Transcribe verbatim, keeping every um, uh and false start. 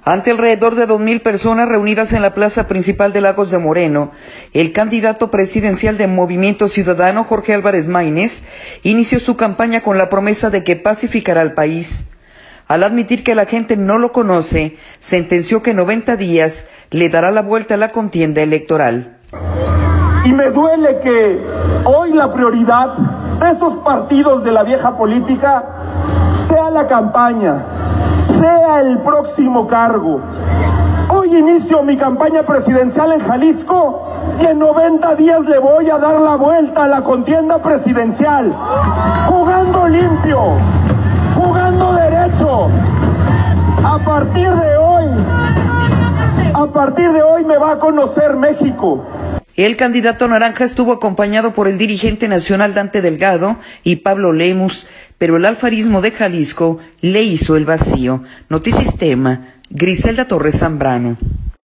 Ante alrededor de dos mil personas reunidas en la plaza principal de Lagos de Moreno, el candidato presidencial de Movimiento Ciudadano, Jorge Álvarez Maínez, inició su campaña con la promesa de que pacificará al país. Al admitir que la gente no lo conoce, sentenció que en noventa días le dará la vuelta a la contienda electoral. Y me duele que hoy la prioridad de estos partidos de la vieja política sea la campaña, sea el próximo cargo. Hoy inicio mi campaña presidencial en Jalisco y en noventa días le voy a dar la vuelta a la contienda presidencial, jugando limpio, jugando derecho. A partir de hoy, a partir de hoy me va a conocer México. El candidato naranja estuvo acompañado por el dirigente nacional Dante Delgado y Pablo Lemus, pero el alfarismo de Jalisco le hizo el vacío. Notisistema, Griselda Torres Zambrano.